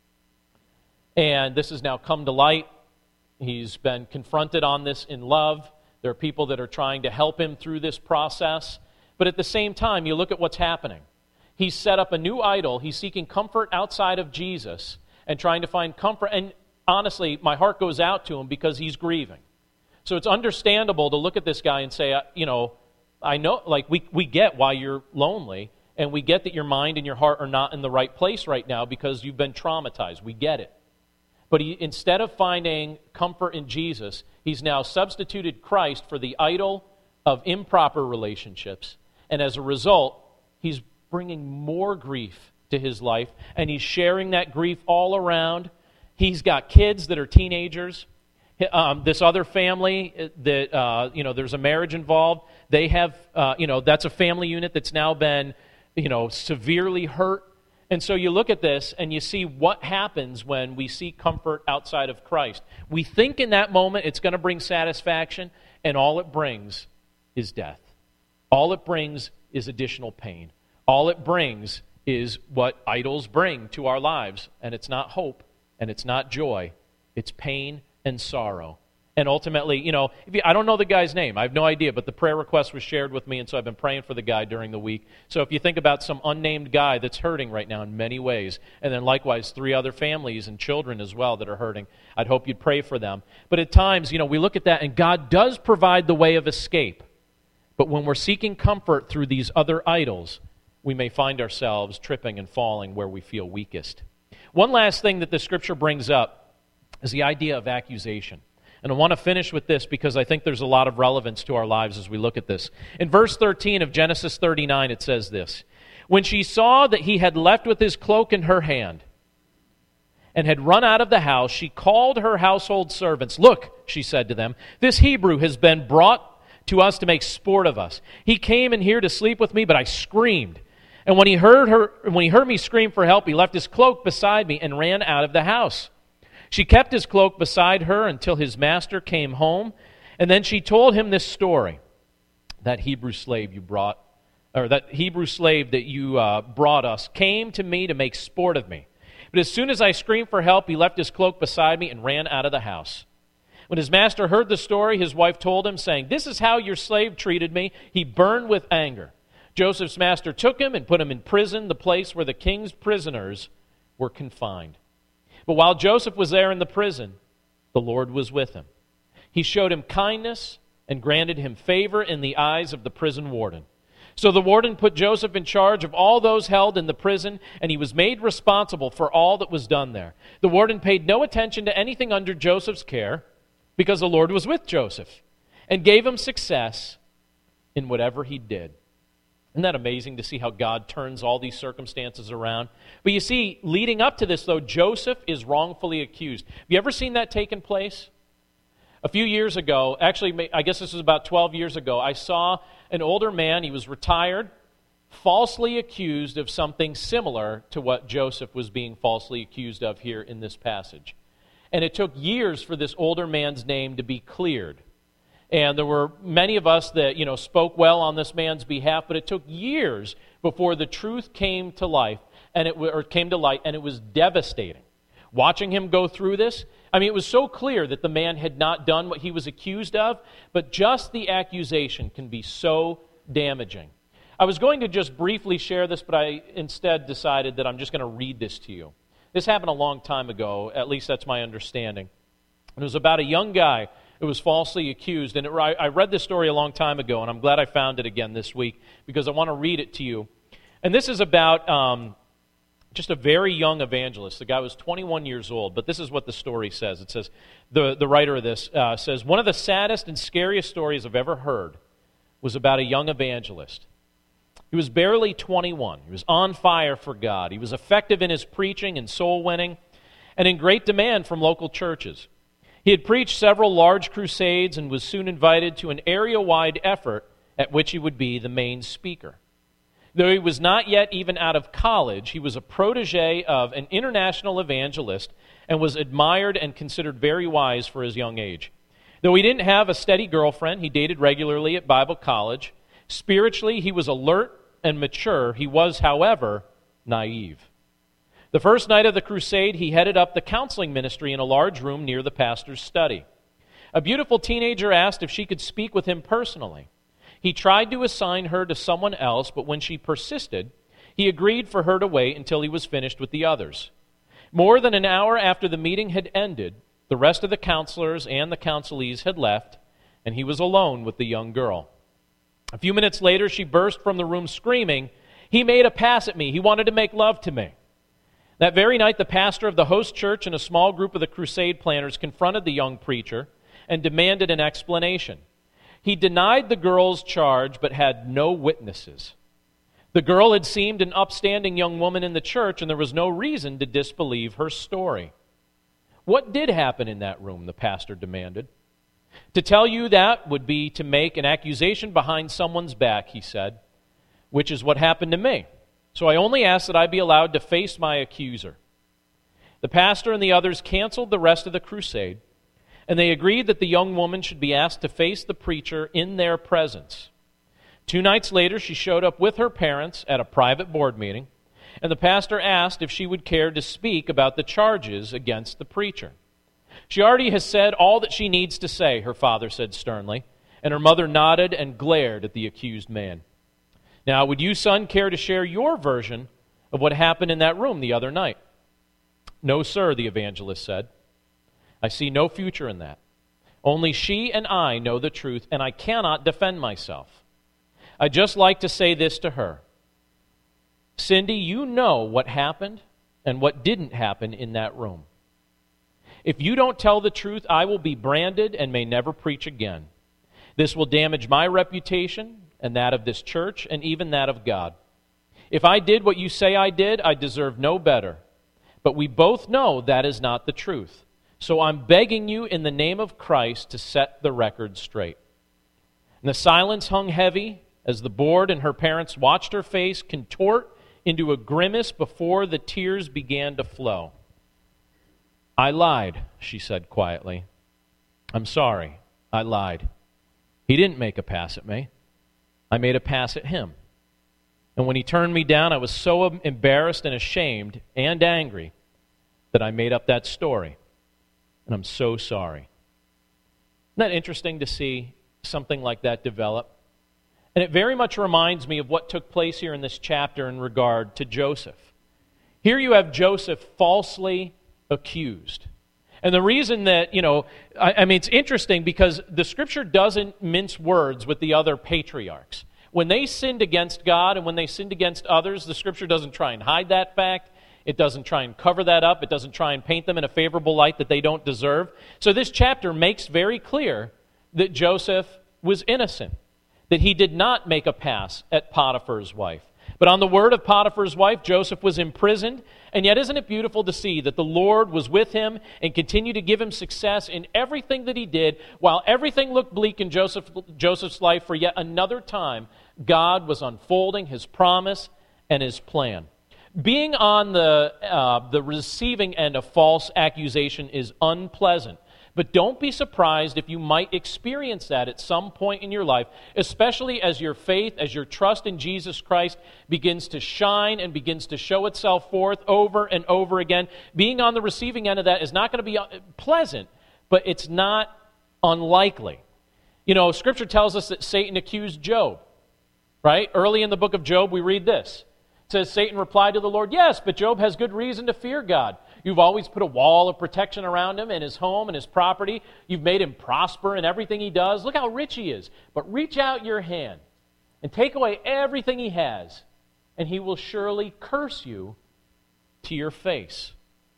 And this has now come to light. He's been confronted on this in love. There are people that are trying to help him through this process. But at the same time, you look at what's happening. He's set up a new idol. He's seeking comfort outside of Jesus and trying to find comfort. And honestly, my heart goes out to him because he's grieving. So it's understandable to look at this guy and say, you know, I know, like, we, we get why you're lonely. and we get that your mind and your heart are not in the right place right now because you've been traumatized. We get it. But he, instead of finding comfort in Jesus, he's now substituted Christ for the idol of improper relationships. And as a result, he's bringing more grief to his life, and he's sharing that grief all around. He's got kids that are teenagers. Um, this other family that, uh, you know, there's a marriage involved. They have, uh, you know, that's a family unit that's now been, you know, severely hurt. And so you look at this and you see what happens when we seek comfort outside of Christ. We think in that moment it's going to bring satisfaction, and all it brings is death. All it brings is additional pain. All it brings is what idols bring to our lives, and it's not hope, and it's not joy. It's pain and sorrow. And ultimately, you know, if you, I don't know the guy's name. I have no idea, but the prayer request was shared with me, and so I've been praying for the guy during the week. So if you think about some unnamed guy that's hurting right now in many ways, and then likewise three other families and children as well that are hurting, I'd hope you'd pray for them. But at times, you know, we look at that, and God does provide the way of escape. But when we're seeking comfort through these other idols, we may find ourselves tripping and falling where we feel weakest. One last thing that the Scripture brings up is the idea of accusation. And I want to finish with this because I think there's a lot of relevance to our lives as we look at this. In verse thirteen of Genesis thirty-nine, it says this: "When she saw that he had left with his cloak in her hand and had run out of the house, she called her household servants. 'Look,' she said to them, 'this Hebrew has been brought to us to make sport of us. He came in here to sleep with me, but I screamed. And when he heard her, when he heard me scream for help, he left his cloak beside me and ran out of the house.' She kept his cloak beside her until his master came home, and then she told him this story: 'That Hebrew slave you brought, or that Hebrew slave that you uh, brought us, came to me to make sport of me. But as soon as I screamed for help, he left his cloak beside me and ran out of the house.' When his master heard the story, his wife told him, saying, 'This is how your slave treated me.' He burned with anger. Joseph's master took him and put him in prison, the place where the king's prisoners were confined. But while Joseph was there in the prison, the Lord was with him. He showed him kindness and granted him favor in the eyes of the prison warden. So the warden put Joseph in charge of all those held in the prison, and he was made responsible for all that was done there. The warden paid no attention to anything under Joseph's care, because the Lord was with Joseph and gave him success in whatever he did." Isn't that amazing to see how God turns all these circumstances around? But you see, leading up to this, though, Joseph is wrongfully accused. Have you ever seen that taking place? A few years ago, actually, I guess this was about twelve years ago, I saw an older man, he was retired, falsely accused of something similar to what Joseph was being falsely accused of here in this passage. And it took years for this older man's name to be cleared. And there were many of us that, you know, spoke well on this man's behalf, but it took years before the truth came to life, and it or came to light, and it was devastating. Watching him go through this, I mean, it was so clear that the man had not done what he was accused of, but just the accusation can be so damaging. I was going to just briefly share this, but I instead decided that I'm just going to read this to you. This happened a long time ago, at least that's my understanding. It was about a young guy who was falsely accused. And it, I read this story a long time ago, and I'm glad I found it again this week because I want to read it to you. And this is about um, just a very young evangelist. The guy was twenty-one years old, but this is what the story says. It says, the, the writer of this uh, says, "One of the saddest and scariest stories I've ever heard was about a young evangelist. He was barely twenty-one. He was on fire for God. He was effective in his preaching and soul winning and in great demand from local churches. He had preached several large crusades and was soon invited to an area-wide effort at which he would be the main speaker. Though he was not yet even out of college, he was a protege of an international evangelist and was admired and considered very wise for his young age. Though he didn't have a steady girlfriend, he dated regularly at Bible college. Spiritually, he was alert and mature. He was, however, naive. The first night of the crusade, he headed up the counseling ministry in a large room near the pastor's study. A beautiful teenager asked if she could speak with him personally. He tried to assign her to someone else, but when she persisted, he agreed for her to wait until he was finished with the others. More than an hour after the meeting had ended, the rest of the counselors and the counselees had left, and he was alone with the young girl. A few minutes later, she burst from the room screaming, He made a pass at me. He wanted to make love to me. That very night, the pastor of the host church and a small group of the crusade planners confronted the young preacher and demanded an explanation. He denied the girl's charge but had no witnesses. The girl had seemed an upstanding young woman in the church, and there was no reason to disbelieve her story. What did happen in that room, the pastor demanded. To tell you that would be to make an accusation behind someone's back, he said, which is what happened to me. So I only ask that I be allowed to face my accuser. The pastor and the others canceled the rest of the crusade, and they agreed that the young woman should be asked to face the preacher in their presence. Two nights later, she showed up with her parents at a private board meeting, and the pastor asked if she would care to speak about the charges against the preacher. She already has said all that she needs to say, her father said sternly, and her mother nodded and glared at the accused man. Now, would you, son, care to share your version of what happened in that room the other night? No, sir, the evangelist said. I see no future in that. Only she and I know the truth, and I cannot defend myself. I'd just like to say this to her. Cindy, you know what happened and what didn't happen in that room. If you don't tell the truth, I will be branded and may never preach again. This will damage my reputation and that of this church and even that of God. If I did what you say I did, I deserve no better. But we both know that is not the truth. So I'm begging you in the name of Christ to set the record straight. And the silence hung heavy as the board and her parents watched her face contort into a grimace before the tears began to flow. I lied, she said quietly. I'm sorry, I lied. He didn't make a pass at me. I made a pass at him. And when he turned me down, I was so embarrassed and ashamed and angry that I made up that story. And I'm so sorry. Isn't that interesting to see something like that develop? And it very much reminds me of what took place here in this chapter in regard to Joseph. Here you have Joseph falsely accused. And the reason that, you know, I, I mean, it's interesting because the Scripture doesn't mince words with the other patriarchs. When they sinned against God and when they sinned against others, the Scripture doesn't try and hide that fact. It doesn't try and cover that up. It doesn't try and paint them in a favorable light that they don't deserve. So this chapter makes very clear that Joseph was innocent, that he did not make a pass at Potiphar's wife. But on the word of Potiphar's wife, Joseph was imprisoned. And yet isn't it beautiful to see that the Lord was with him and continued to give him success in everything that he did, while everything looked bleak in Joseph, Joseph's life for yet another time, God was unfolding his promise and his plan. Being on the, uh, the receiving end of false accusation is unpleasant. But don't be surprised if you might experience that at some point in your life, especially as your faith, as your trust in Jesus Christ begins to shine and begins to show itself forth over and over again. Being on the receiving end of that is not going to be pleasant, but it's not unlikely. You know, Scripture tells us that Satan accused Job, right? Early in the book of Job, we read this. It says, Satan replied to the Lord, yes, but Job has good reason to fear God. You've always put a wall of protection around him and his home and his property. You've made him prosper in everything he does. Look how rich he is. But reach out your hand and take away everything he has, and he will surely curse you to your face.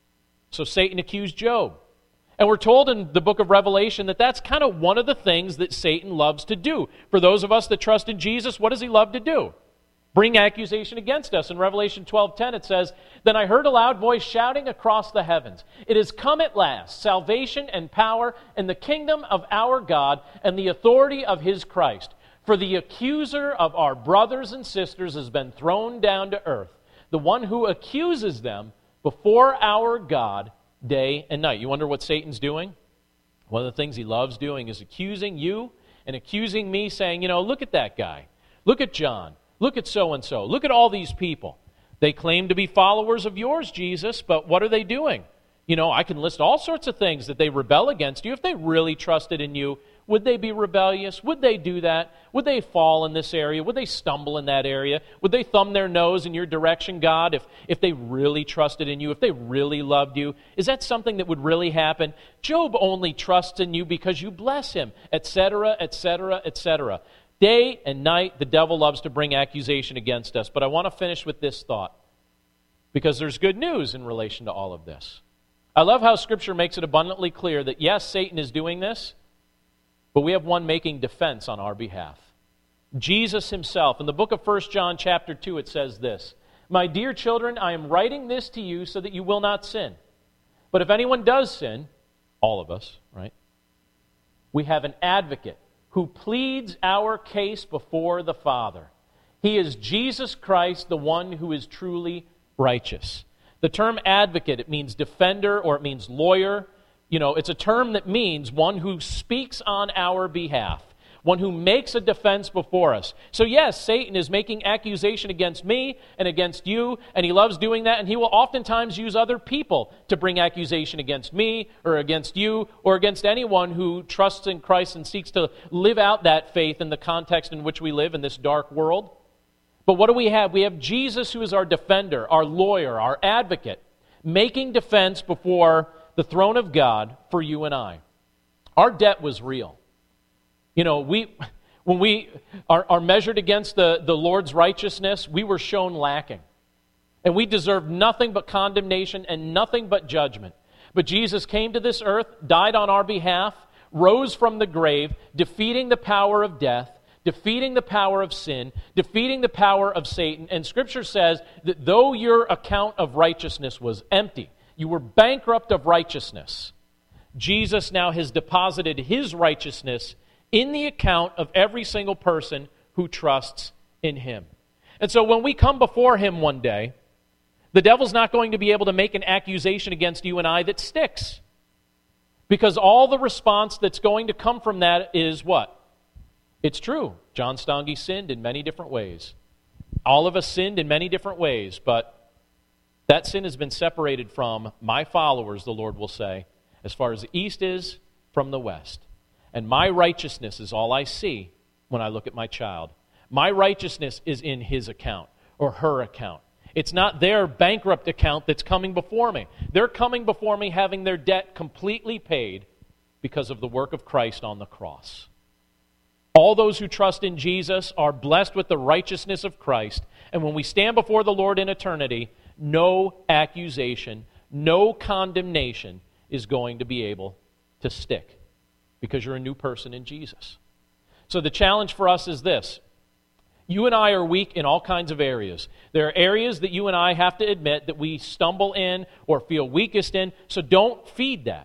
So Satan accused Job. And we're told in the book of Revelation that that's kind of one of the things that Satan loves to do. For those of us that trust in Jesus, what does he love to do? Bring accusation against us. In Revelation twelve ten it says, Then I heard a loud voice shouting across the heavens, It has come at last, salvation and power and the kingdom of our God and the authority of his Christ. For the accuser of our brothers and sisters has been thrown down to earth, the one who accuses them before our God day and night. You wonder what Satan's doing? One of the things he loves doing is accusing you and accusing me, saying, you know, look at that guy. Look at John. Look at so-and-so. Look at all these people. They claim to be followers of yours, Jesus, but what are they doing? You know, I can list all sorts of things that they rebel against you. If they really trusted in you, would they be rebellious? Would they do that? Would they fall in this area? Would they stumble in that area? Would they thumb their nose in your direction, God, if, if they really trusted in you, if they really loved you? Is that something that would really happen? Job only trusts in you because you bless him, et cetera, et cetera, et cetera. Day and night, the devil loves to bring accusation against us. But I want to finish with this thought, because there's good news in relation to all of this. I love how Scripture makes it abundantly clear that, yes, Satan is doing this, but we have one making defense on our behalf. Jesus himself. In the book of First John chapter two, it says this, "My dear children, I am writing this to you so that you will not sin. But if anyone does sin," all of us, right? "we have an advocate who pleads our case before the Father. He is Jesus Christ, the one who is truly righteous." The term advocate, it means defender or it means lawyer. You know, it's a term that means one who speaks on our behalf, one who makes a defense before us. So yes, Satan is making accusation against me and against you, and he loves doing that, and he will oftentimes use other people to bring accusation against me or against you or against anyone who trusts in Christ and seeks to live out that faith in the context in which we live in this dark world. But what do we have? We have Jesus, who is our defender, our lawyer, our advocate, making defense before the throne of God for you and I. Our debt was real. You know, we when we are, are measured against the, the Lord's righteousness, we were shown lacking. And we deserved nothing but condemnation and nothing but judgment. But Jesus came to this earth, died on our behalf, rose from the grave, defeating the power of death, defeating the power of sin, defeating the power of Satan. And Scripture says that though your account of righteousness was empty, you were bankrupt of righteousness, Jesus now has deposited his righteousness in the account of every single person who trusts in him. And so when we come before him one day, the devil's not going to be able to make an accusation against you and I that sticks. Because all the response that's going to come from that is what? It's true. John Stange sinned in many different ways. All of us sinned in many different ways, but that sin has been separated from my followers, the Lord will say, as far as the east is from the west. And my righteousness is all I see when I look at my child. My righteousness is in his account or her account. It's not their bankrupt account that's coming before me. They're coming before me having their debt completely paid because of the work of Christ on the cross. All those who trust in Jesus are blessed with the righteousness of Christ. And when we stand before the Lord in eternity, no accusation, no condemnation is going to be able to stick because you're a new person in Jesus. So the challenge for us is this. You and I are weak in all kinds of areas. There are areas that you and I have to admit that we stumble in or feel weakest in, so don't feed that.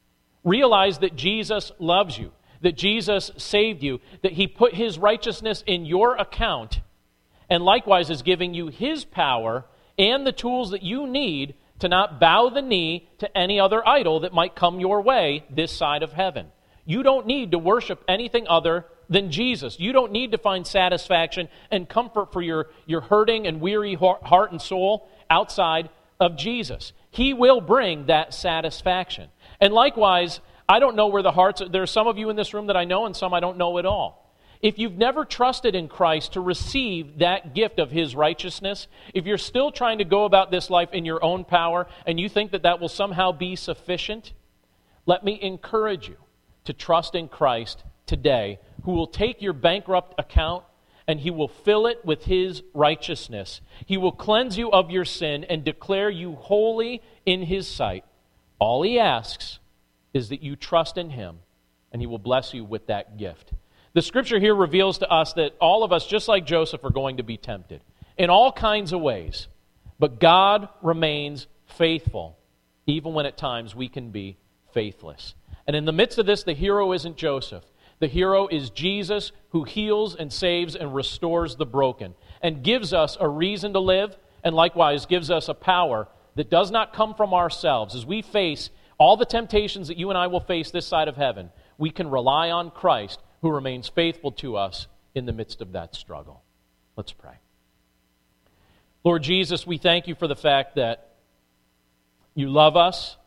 Realize that Jesus loves you, that Jesus saved you, that he put his righteousness in your account, and likewise is giving you his power and the tools that you need to not bow the knee to any other idol that might come your way this side of heaven. You don't need to worship anything other than Jesus. You don't need to find satisfaction and comfort for your, your hurting and weary heart and soul outside of Jesus. He will bring that satisfaction. And likewise, I don't know where the hearts, there are some of you in this room that I know and some I don't know at all. If you've never trusted in Christ to receive that gift of his righteousness, if you're still trying to go about this life in your own power and you think that that will somehow be sufficient, let me encourage you to trust in Christ today, who will take your bankrupt account and he will fill it with his righteousness. He will cleanse you of your sin and declare you holy in his sight. All he asks is that you trust in him, and he will bless you with that gift. The scripture here reveals to us that all of us, just like Joseph, are going to be tempted in all kinds of ways. But God remains faithful, even when at times we can be faithless. And in the midst of this, the hero isn't Joseph. The hero is Jesus, who heals and saves and restores the broken and gives us a reason to live, and likewise gives us a power that does not come from ourselves. As we face all the temptations that you and I will face this side of heaven, we can rely on Christ, who remains faithful to us in the midst of that struggle. Let's pray. Lord Jesus, we thank you for the fact that you love us.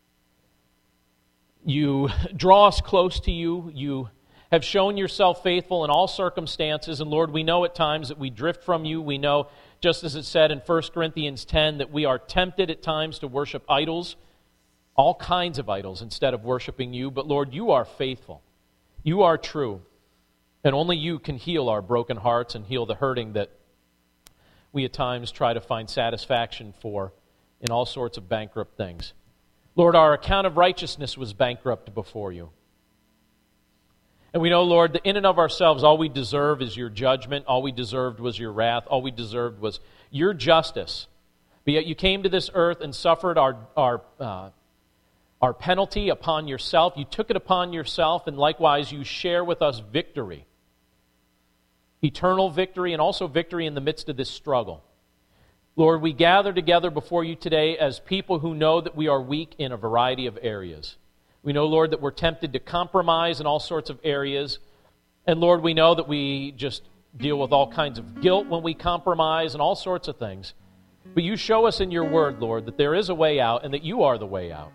You draw us close to you. You have shown yourself faithful in all circumstances. And Lord, we know at times that we drift from you. We know, just as it said in First Corinthians ten, that we are tempted at times to worship idols, all kinds of idols, instead of worshiping you. But Lord, you are faithful. You are true. And only you can heal our broken hearts and heal the hurting that we at times try to find satisfaction for in all sorts of bankrupt things. Lord, our account of righteousness was bankrupt before you. And we know, Lord, that in and of ourselves, all we deserve is your judgment. All we deserved was your wrath. All we deserved was your justice. But yet you came to this earth and suffered our, our, uh, our penalty upon yourself. You took it upon yourself, and likewise you share with us victory. Eternal victory, and also victory in the midst of this struggle. Lord, we gather together before you today as people who know that we are weak in a variety of areas. We know, Lord, that we're tempted to compromise in all sorts of areas. And Lord, we know that we just deal with all kinds of guilt when we compromise and all sorts of things. But you show us in your word, Lord, that there is a way out and that you are the way out.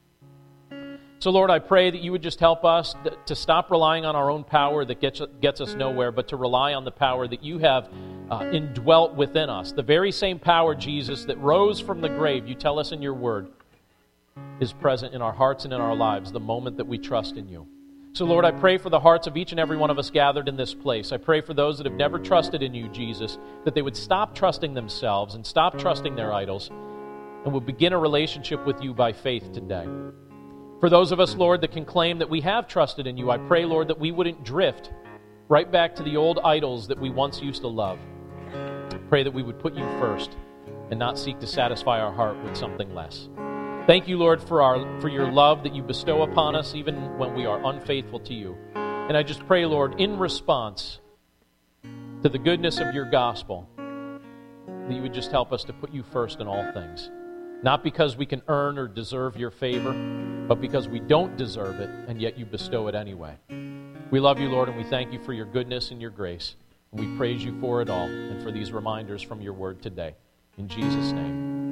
So, Lord, I pray that you would just help us to stop relying on our own power that gets, gets us nowhere, but to rely on the power that you have uh, indwelt within us. The very same power, Jesus, that rose from the grave, you tell us in your word, is present in our hearts and in our lives the moment that we trust in you. So, Lord, I pray for the hearts of each and every one of us gathered in this place. I pray for those that have never trusted in you, Jesus, that they would stop trusting themselves and stop trusting their idols and would begin a relationship with you by faith today. For those of us, Lord, that can claim that we have trusted in you, I pray, Lord, that we wouldn't drift right back to the old idols that we once used to love. I pray that we would put you first and not seek to satisfy our heart with something less. Thank you, Lord, for our for your love that you bestow upon us even when we are unfaithful to you. And I just pray, Lord, in response to the goodness of your gospel, that you would just help us to put you first in all things. Not because we can earn or deserve your favor, but because we don't deserve it, and yet you bestow it anyway. We love you, Lord, and we thank you for your goodness and your grace. And we praise you for it all and for these reminders from your word today. In Jesus' name.